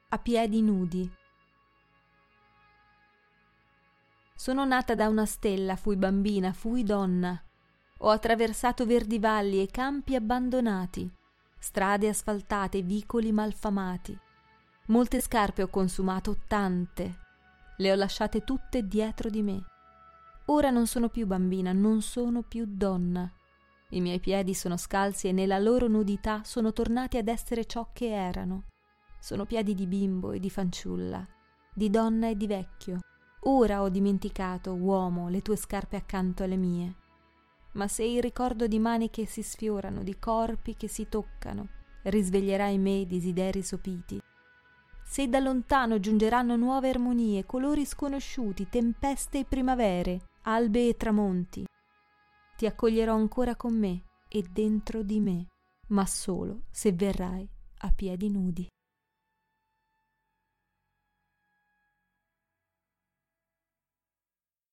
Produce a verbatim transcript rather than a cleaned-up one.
a piedi nudi. Sono nata da una stella, fui bambina, fui donna. Ho attraversato verdi valli e campi abbandonati, strade asfaltate, vicoli malfamati. Molte scarpe ho consumato, tante. Le ho lasciate tutte dietro di me. Ora non sono più bambina, non sono più donna. I miei piedi sono scalzi e nella loro nudità sono tornati ad essere ciò che erano. Sono piedi di bimbo e di fanciulla, di donna e di vecchio. Ora ho dimenticato, uomo, le tue scarpe accanto alle mie. Ma se il ricordo di mani che si sfiorano, di corpi che si toccano, risveglierà in me i desideri sopiti, se da lontano giungeranno nuove armonie, colori sconosciuti, tempeste e primavere, albe e tramonti, ti accoglierò ancora con me e dentro di me, ma solo se verrai a piedi nudi.